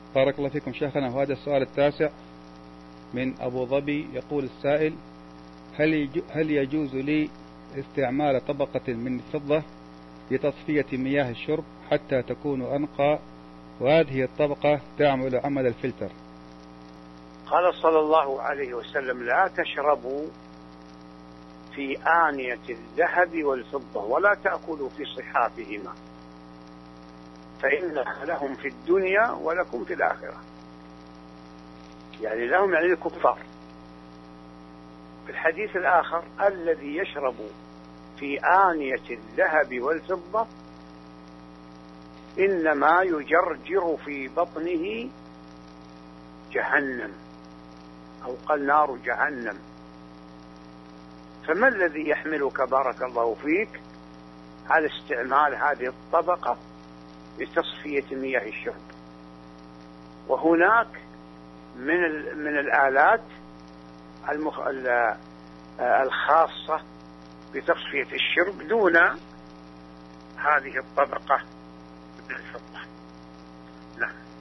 بارك الله فيكم شيخنا. وهذا السؤال التاسع من أبو ظبي. يقول السائل: هل يجوز لي استعمال طبقة من الفضة لتصفية مياه الشرب حتى تكون أنقى، وهذه الطبقة تعمل عمل الفلتر؟ قال صلى الله عليه وسلم: لا تشربوا في آنية الذهب والفضة ولا تأكلوا في صحافهما فإنها لهم في الدنيا ولكم في الآخرة. يعني لهم يعني الكفار. في الحديث الآخر: الذي يشرب في آنية الذهب والفضة إنما يجرجر في بطنه جهنم، أو قال نار جهنم. فما الذي يحملك بارك الله فيك على استعمال هذه الطبقة لتصفية مياه الشرب؟ وهناك من الآلات الخاصة بتصفية الشرب دون هذه الطبقة من الفضة.